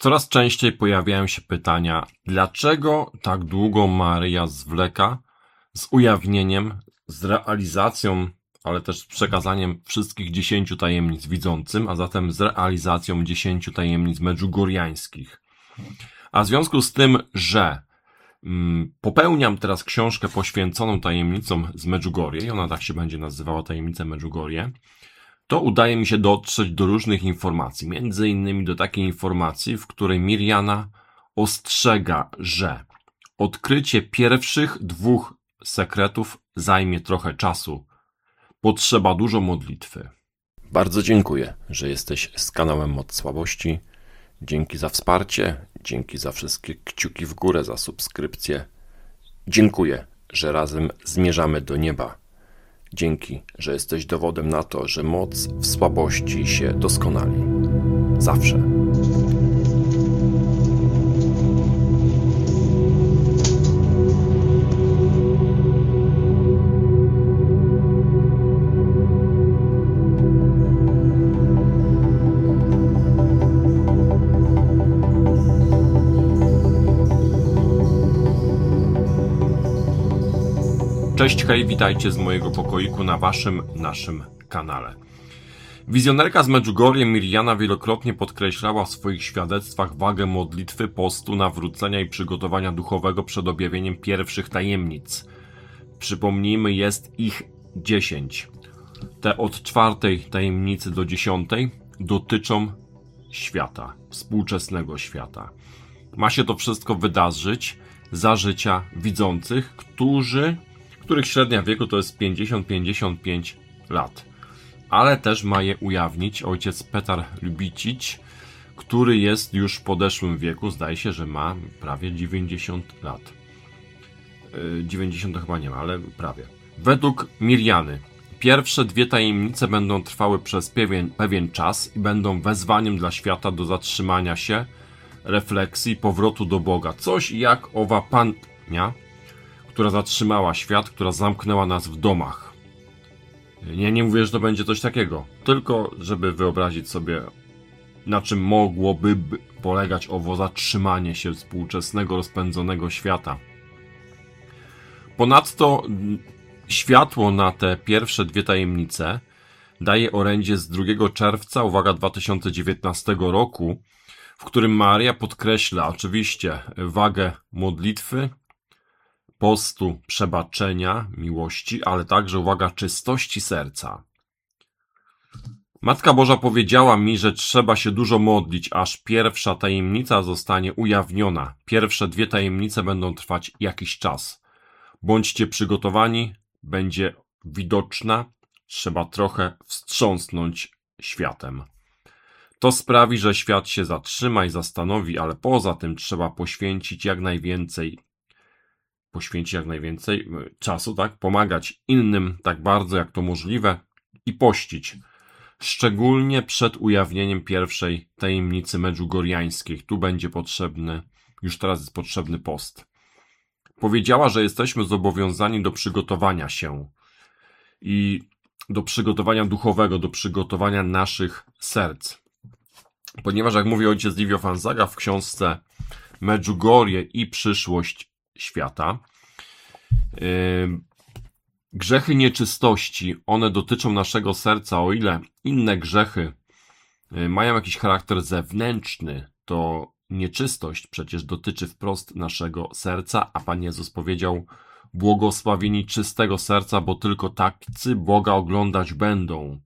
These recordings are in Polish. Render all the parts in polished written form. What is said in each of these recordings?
Coraz częściej pojawiają się pytania, dlaczego tak długo Maryja zwleka z ujawnieniem, z realizacją, ale też z przekazaniem wszystkich 10 tajemnic widzącym, a zatem z realizacją 10 tajemnic medjugorjańskich. A w związku z tym, że popełniam teraz książkę poświęconą tajemnicom z Medjugorje, i ona tak się będzie nazywała, Tajemnice Medjugorje, to udaje mi się dotrzeć do różnych informacji, między innymi do takiej informacji, w której Mirjana ostrzega, że odkrycie pierwszych 2 sekretów zajmie trochę czasu. Potrzeba dużo modlitwy. Bardzo dziękuję, że jesteś z kanałem Moc Słabości. Dzięki za wsparcie, dzięki za wszystkie kciuki w górę, za subskrypcję. Dziękuję, że razem zmierzamy do nieba. Dzięki, że jesteś dowodem na to, że moc w słabości się doskonali. Zawsze. Cześć, hej, witajcie z mojego pokoiku na naszym kanale. Wizjonerka z Medjugorje Mirjana wielokrotnie podkreślała w swoich świadectwach wagę modlitwy, postu, nawrócenia i przygotowania duchowego przed objawieniem pierwszych tajemnic. Przypomnijmy, jest ich 10. Te od 4 tajemnicy do 10 dotyczą świata, współczesnego świata. Ma się to wszystko wydarzyć za życia widzących, których średnia wieku to jest 50-55 lat. Ale też ma je ujawnić ojciec Petar Lubicic, który jest już w podeszłym wieku, zdaje się, że ma prawie 90 lat. 90 to chyba nie ma, ale prawie. Według Mirjany pierwsze 2 tajemnice będą trwały przez pewien czas i będą wezwaniem dla świata do zatrzymania się, refleksji, powrotu do Boga. Coś jak owa pandemia, która zatrzymała świat, która zamknęła nas w domach. Nie mówię, że to będzie coś takiego, tylko żeby wyobrazić sobie, na czym mogłoby polegać owo zatrzymanie się współczesnego, rozpędzonego świata. Ponadto światło na te pierwsze 2 tajemnice daje orędzie z 2 czerwca, uwaga, 2019 roku, w którym Maria podkreśla oczywiście wagę modlitwy, postu, przebaczenia, miłości, ale także, uwaga, czystości serca. Matka Boża powiedziała mi, że trzeba się dużo modlić, aż pierwsza tajemnica zostanie ujawniona. Pierwsze 2 tajemnice będą trwać jakiś czas. Bądźcie przygotowani, będzie widoczna, trzeba trochę wstrząsnąć światem. To sprawi, że świat się zatrzyma i zastanowi, ale poza tym trzeba poświęcić jak najwięcej czasu, tak? Pomagać innym tak bardzo jak to możliwe i pościć. Szczególnie przed ujawnieniem pierwszej tajemnicy medjugorjańskiej. Tu będzie potrzebny, już teraz jest potrzebny post. Powiedziała, że jesteśmy zobowiązani do przygotowania się i do przygotowania duchowego, do przygotowania naszych serc. Ponieważ, jak mówi ojciec Livio Fanzaga w książce Medjugorje i przyszłość świata, grzechy nieczystości, one dotyczą naszego serca, o ile inne grzechy mają jakiś charakter zewnętrzny, to nieczystość przecież dotyczy wprost naszego serca, a Pan Jezus powiedział: błogosławieni czystego serca, bo tylko tacy Boga oglądać będą.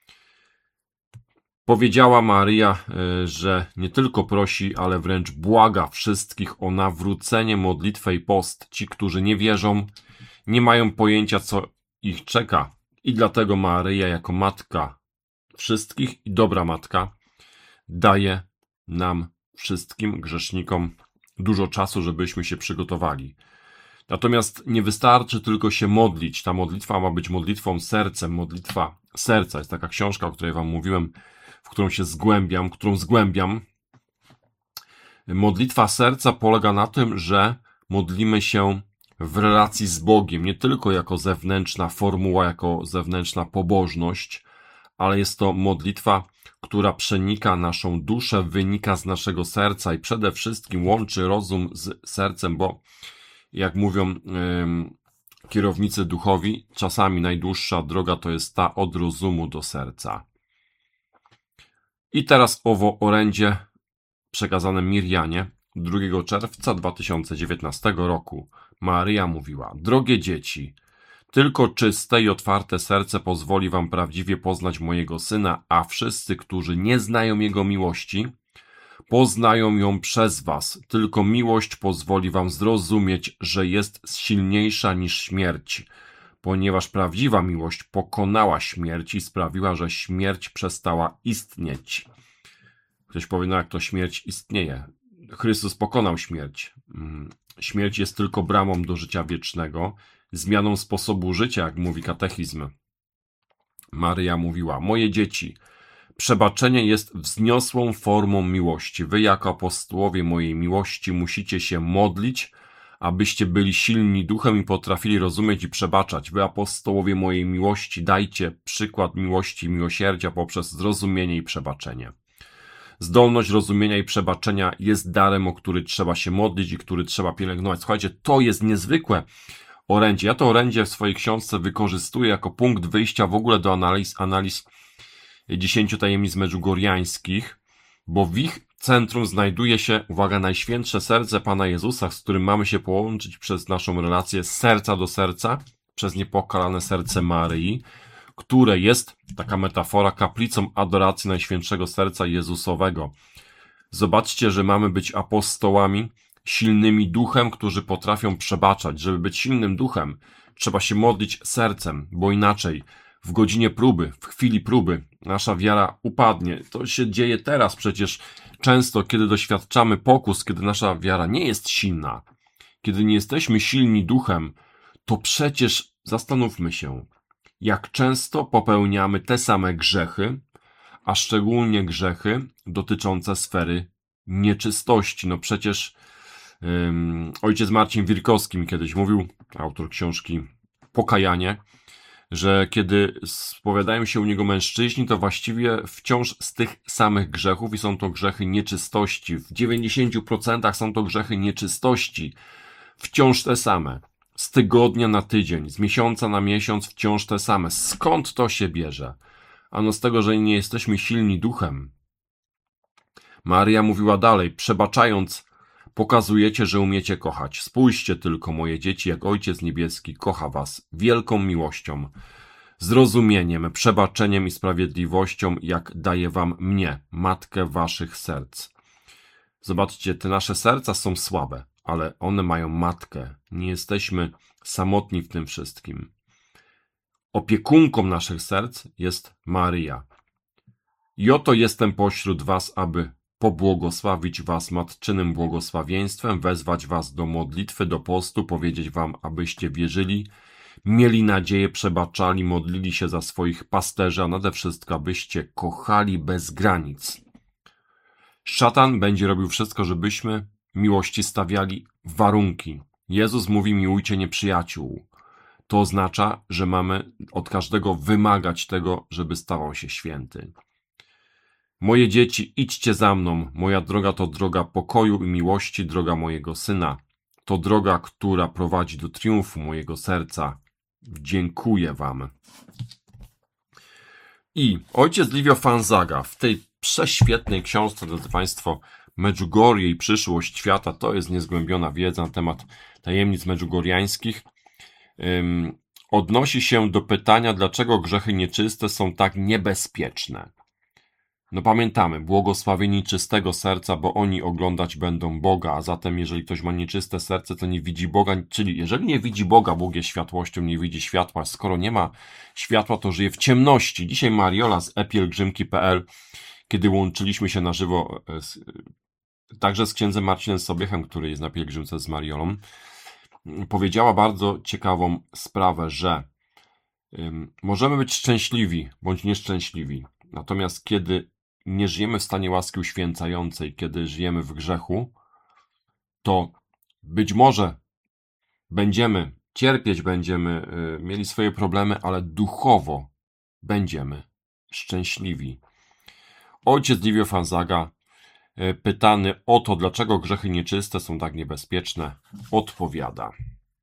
Powiedziała Maryja, że nie tylko prosi, ale wręcz błaga wszystkich o nawrócenie, modlitwę i post. Ci, którzy nie wierzą, nie mają pojęcia, co ich czeka. I dlatego Maryja, jako matka wszystkich i dobra matka, daje nam wszystkim grzesznikom dużo czasu, żebyśmy się przygotowali. Natomiast nie wystarczy tylko się modlić. Ta modlitwa ma być modlitwą sercem. Modlitwa serca jest taka książka, o której Wam mówiłem, w którą się którą zgłębiam. Modlitwa serca polega na tym, że modlimy się w relacji z Bogiem, nie tylko jako zewnętrzna formuła, jako zewnętrzna pobożność, ale jest to modlitwa która przenika naszą duszę, wynika z naszego serca i przede wszystkim łączy rozum z sercem, bo jak mówią kierownicy duchowi, czasami najdłuższa droga to jest ta od rozumu do serca. I teraz owo orędzie przekazane Mirjanie 2 czerwca 2019 roku. Maryja mówiła: drogie dzieci, tylko czyste i otwarte serce pozwoli wam prawdziwie poznać mojego Syna, a wszyscy, którzy nie znają Jego miłości, poznają ją przez was. Tylko miłość pozwoli wam zrozumieć, że jest silniejsza niż śmierć, ponieważ prawdziwa miłość pokonała śmierć i sprawiła, że śmierć przestała istnieć. Ktoś powie, no jak to śmierć istnieje? Chrystus pokonał śmierć. Śmierć jest tylko bramą do życia wiecznego, zmianą sposobu życia, jak mówi katechizm. Maryja mówiła: moje dzieci, przebaczenie jest wzniosłą formą miłości. Wy jako apostołowie mojej miłości musicie się modlić, abyście byli silni duchem i potrafili rozumieć i przebaczać. Wy apostołowie mojej miłości dajcie przykład miłości i miłosierdzia poprzez zrozumienie i przebaczenie. Zdolność rozumienia i przebaczenia jest darem, o który trzeba się modlić i który trzeba pielęgnować. Słuchajcie, to jest niezwykłe orędzie. Ja to orędzie w swojej książce wykorzystuję jako punkt wyjścia w ogóle do analiz 10 tajemnic medjugorjańskich, bo w ich centrum znajduje się, uwaga, Najświętsze Serce Pana Jezusa, z którym mamy się połączyć przez naszą relację z serca do serca, przez niepokalane serce Maryi, które jest, taka metafora, kaplicą adoracji Najświętszego Serca Jezusowego. Zobaczcie, że mamy być apostołami silnymi duchem, którzy potrafią przebaczać. Żeby być silnym duchem, trzeba się modlić sercem, bo inaczej w godzinie próby, w chwili próby nasza wiara upadnie. To się dzieje teraz przecież często, kiedy doświadczamy pokus, kiedy nasza wiara nie jest silna, kiedy nie jesteśmy silni duchem, to przecież zastanówmy się, jak często popełniamy te same grzechy, a szczególnie grzechy dotyczące sfery nieczystości. No przecież ojciec Marcin Wirkowski mi kiedyś mówił, autor książki Pokajanie, że kiedy spowiadają się u niego mężczyźni, to właściwie wciąż z tych samych grzechów i są to grzechy nieczystości. W 90% są to grzechy nieczystości. Wciąż te same. Z tygodnia na tydzień, z miesiąca na miesiąc wciąż te same. Skąd to się bierze? Ano z tego, że nie jesteśmy silni duchem. Maryja mówiła dalej: przebaczając, pokazujecie, że umiecie kochać. Spójrzcie tylko, moje dzieci, jak Ojciec Niebieski kocha was wielką miłością, zrozumieniem, przebaczeniem i sprawiedliwością, jak daje wam mnie, matkę waszych serc. Zobaczcie, te nasze serca są słabe, ale one mają matkę. Nie jesteśmy samotni w tym wszystkim. Opiekunką naszych serc jest Maryja. I oto jestem pośród was, aby pobłogosławić was matczynym błogosławieństwem, wezwać was do modlitwy, do postu, powiedzieć wam, abyście wierzyli, mieli nadzieję, przebaczali, modlili się za swoich pasterzy, a nade wszystko, abyście kochali bez granic. Szatan będzie robił wszystko, żebyśmy miłości stawiali warunki. Jezus mówi: miłujcie nieprzyjaciół. To oznacza, że mamy od każdego wymagać tego, żeby stawał się święty. Moje dzieci, idźcie za mną. Moja droga to droga pokoju i miłości, droga mojego Syna. To droga, która prowadzi do triumfu mojego serca. Dziękuję wam. I ojciec Livio Fanzaga w tej prześwietnej książce, drodzy Państwo, Medjugorje i przyszłość świata, to jest niezgłębiona wiedza na temat tajemnic medjugorjańskich, odnosi się do pytania, dlaczego grzechy nieczyste są tak niebezpieczne. No pamiętamy, błogosławieni czystego serca, bo oni oglądać będą Boga, a zatem jeżeli ktoś ma nieczyste serce, to nie widzi Boga, czyli jeżeli nie widzi Boga, Bóg jest światłością, nie widzi światła, skoro nie ma światła, to żyje w ciemności. Dzisiaj Mariola z epielgrzymki.pl, kiedy łączyliśmy się na żywo także z księdzem Marcinem Sobiechem, który jest na pielgrzymce z Mariolą, powiedziała bardzo ciekawą sprawę, że możemy być szczęśliwi bądź nieszczęśliwi, natomiast kiedy nie żyjemy w stanie łaski uświęcającej, kiedy żyjemy w grzechu, to być może będziemy cierpieć, będziemy mieli swoje problemy, ale duchowo będziemy szczęśliwi. Ojciec Livio Fanzaga, pytany o to, dlaczego grzechy nieczyste są tak niebezpieczne, odpowiada.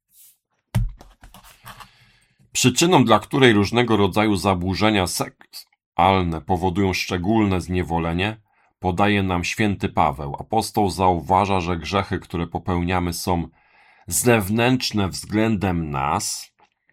Przyczyną, dla której różnego rodzaju zaburzenia seksualne powodują szczególne zniewolenie, podaje nam święty Paweł. Apostoł zauważa, że grzechy, które popełniamy, są zewnętrzne względem nas,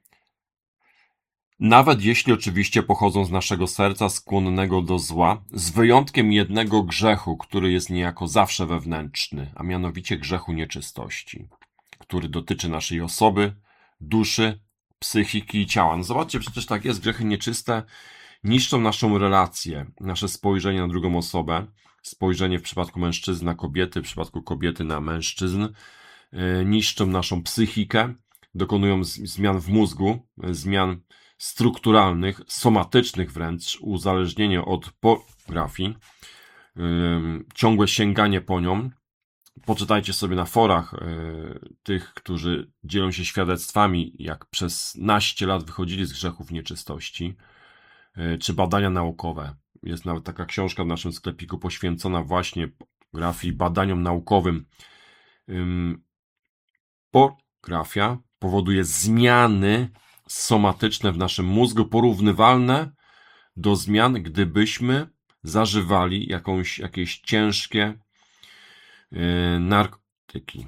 nawet jeśli oczywiście pochodzą z naszego serca skłonnego do zła, z wyjątkiem jednego grzechu, który jest niejako zawsze wewnętrzny, a mianowicie grzechu nieczystości, który dotyczy naszej osoby, duszy, psychiki i ciała. No zobaczcie, przecież tak jest, grzechy nieczyste niszczą naszą relację, nasze spojrzenie na drugą osobę, spojrzenie w przypadku mężczyzny na kobiety, w przypadku kobiety na mężczyzn, niszczą naszą psychikę, dokonują zmian w mózgu, zmian strukturalnych, somatycznych wręcz, uzależnienie od pornografii, ciągłe sięganie po nią. Poczytajcie sobie na forach tych, którzy dzielą się świadectwami, jak przez naście lat wychodzili z grzechów nieczystości, czy badania naukowe. Jest nawet taka książka w naszym sklepiku poświęcona właśnie pornografii, badaniom naukowym. Pornografia powoduje zmiany somatyczne w naszym mózgu, porównywalne do zmian, gdybyśmy zażywali jakieś ciężkie narkotyki.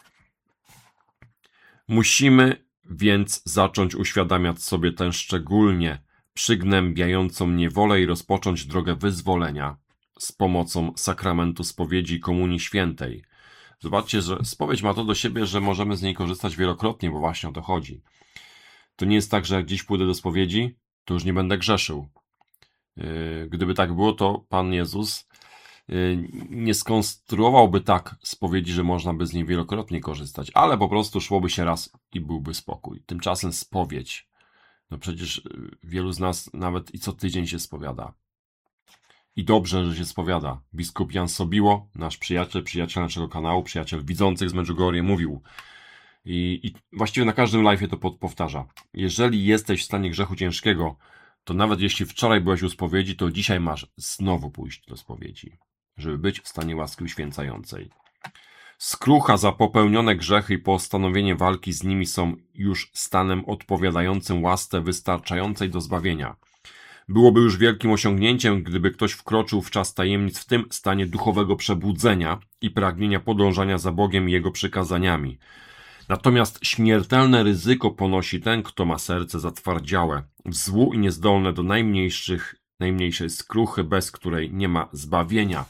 Musimy więc zacząć uświadamiać sobie tę szczególnie przygnębiającą niewolę i rozpocząć drogę wyzwolenia z pomocą sakramentu spowiedzi i komunii świętej. Zobaczcie, że spowiedź ma to do siebie, że możemy z niej korzystać wielokrotnie, bo właśnie o to chodzi. To nie jest tak, że jak dziś pójdę do spowiedzi, to już nie będę grzeszył. Gdyby tak było, to Pan Jezus nie skonstruowałby tak spowiedzi, że można by z niej wielokrotnie korzystać, ale po prostu szłoby się raz i byłby spokój. Tymczasem spowiedź, no przecież wielu z nas nawet i co tydzień się spowiada. I dobrze, że się spowiada. Biskup Jan Sobiło, nasz przyjaciel naszego kanału, przyjaciel widzących z Medjugorje, mówił i właściwie na każdym live'ie to powtarza. Jeżeli jesteś w stanie grzechu ciężkiego, to nawet jeśli wczoraj byłeś u spowiedzi, to dzisiaj masz znowu pójść do spowiedzi, żeby być w stanie łaski uświęcającej. Skrucha za popełnione grzechy i postanowienie walki z nimi są już stanem odpowiadającym łasce wystarczającej do zbawienia. Byłoby już wielkim osiągnięciem, gdyby ktoś wkroczył w czas tajemnic w tym stanie duchowego przebudzenia i pragnienia podążania za Bogiem i Jego przykazaniami. Natomiast śmiertelne ryzyko ponosi ten, kto ma serce zatwardziałe, w złu i niezdolne do najmniejszej skruchy, bez której nie ma zbawienia.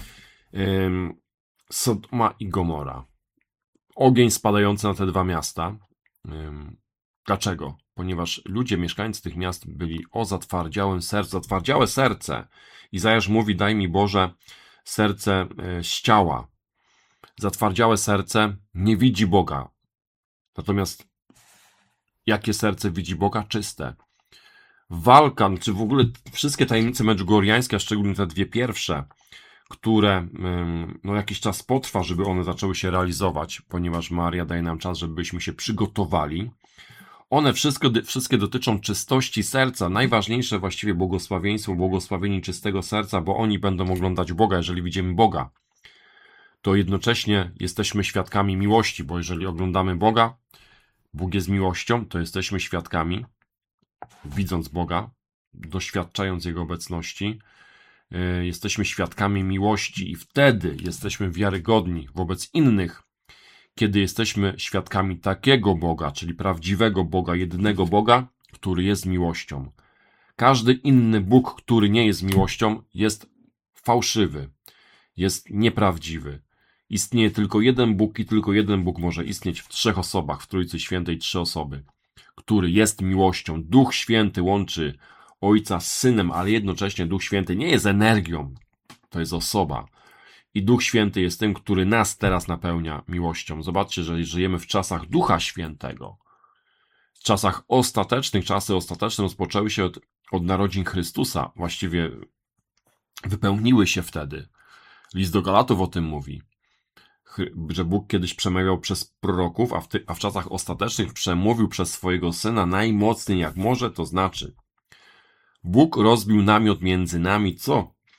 Sodoma i Gomora. Ogień spadający na te dwa miasta. Dlaczego? Ponieważ ludzie, mieszkańcy tych miast byli o zatwardziałym sercu. Zatwardziałe serce. Izajasz mówi, daj mi Boże serce z ciała. Zatwardziałe serce nie widzi Boga. Natomiast jakie serce widzi Boga? Czyste. Walka, czy w ogóle wszystkie tajemnice medjugorjańskie, a szczególnie te dwie pierwsze, które jakiś czas potrwa, żeby one zaczęły się realizować, ponieważ Maria daje nam czas, żebyśmy się przygotowali. One wszystkie dotyczą czystości serca. Najważniejsze właściwie błogosławieństwo, błogosławieni czystego serca, bo oni będą oglądać Boga, jeżeli widzimy Boga. To jednocześnie jesteśmy świadkami miłości, bo jeżeli oglądamy Boga, Bóg jest miłością, to jesteśmy świadkami, widząc Boga, doświadczając Jego obecności, jesteśmy świadkami miłości i wtedy jesteśmy wiarygodni wobec innych, kiedy jesteśmy świadkami takiego Boga, czyli prawdziwego Boga, jedynego Boga, który jest miłością. Każdy inny Bóg, który nie jest miłością, jest fałszywy, jest nieprawdziwy. Istnieje tylko jeden Bóg i tylko jeden Bóg może istnieć w trzech osobach, w Trójcy Świętej trzy osoby, który jest miłością. Duch Święty łączy Ojca z Synem, ale jednocześnie Duch Święty nie jest energią, to jest osoba. I Duch Święty jest tym, który nas teraz napełnia miłością. Zobaczcie, że żyjemy w czasach Ducha Świętego. W czasach ostatecznych, czasy ostateczne rozpoczęły się od narodzin Chrystusa. Właściwie wypełniły się wtedy. List do Galatów o tym mówi, że Bóg kiedyś przemawiał przez proroków, a w czasach ostatecznych przemówił przez swojego Syna najmocniej jak może, to znaczy Bóg rozbił namiot między nami, co?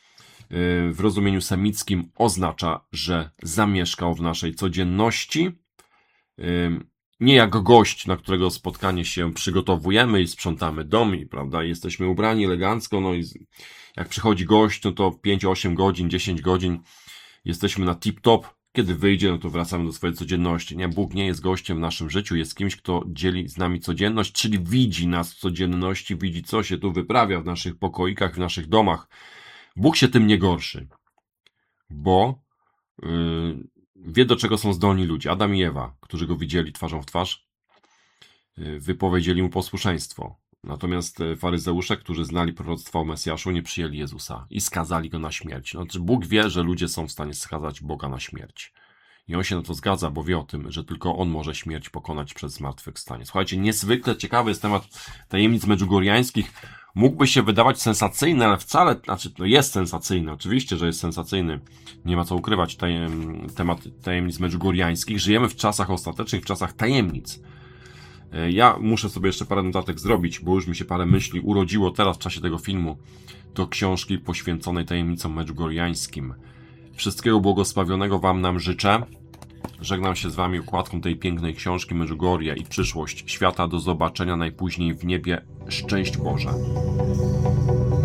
w rozumieniu semickim oznacza, że zamieszkał w naszej codzienności. Nie jak gość, na którego spotkanie się przygotowujemy i sprzątamy dom, i, prawda, jesteśmy ubrani elegancko, no i jak przychodzi gość, no to 5-8 godzin, 10 godzin jesteśmy na tip-top. Kiedy wyjdzie, no to wracamy do swojej codzienności. Nie, Bóg nie jest gościem w naszym życiu, jest kimś, kto dzieli z nami codzienność, czyli widzi nas w codzienności, widzi, co się tu wyprawia w naszych pokoikach, w naszych domach. Bóg się tym nie gorszy, bo wie, do czego są zdolni ludzie. Adam i Ewa, którzy go widzieli twarzą w twarz, wypowiedzieli mu posłuszeństwo. Natomiast faryzeusze, którzy znali proroctwo o Mesjaszu, nie przyjęli Jezusa i skazali go na śmierć. Znaczy, Bóg wie, że ludzie są w stanie skazać Boga na śmierć. I on się na to zgadza, bo wie o tym, że tylko on może śmierć pokonać przez zmartwychwstanie. Słuchajcie, niezwykle ciekawy jest temat tajemnic medjugorjańskich. Mógłby się wydawać sensacyjny, ale wcale, znaczy, no jest sensacyjny, oczywiście, że jest sensacyjny. Nie ma co ukrywać, temat tajemnic medjugorjańskich. Żyjemy w czasach ostatecznych, w czasach tajemnic. Ja muszę sobie jeszcze parę notatek zrobić, bo już mi się parę myśli urodziło teraz w czasie tego filmu do książki poświęconej tajemnicom medjugorjańskim. Wszystkiego błogosławionego Wam nam życzę. Żegnam się z Wami układką tej pięknej książki Medjugorje i przyszłość świata. Do zobaczenia najpóźniej w niebie. Szczęść Boże.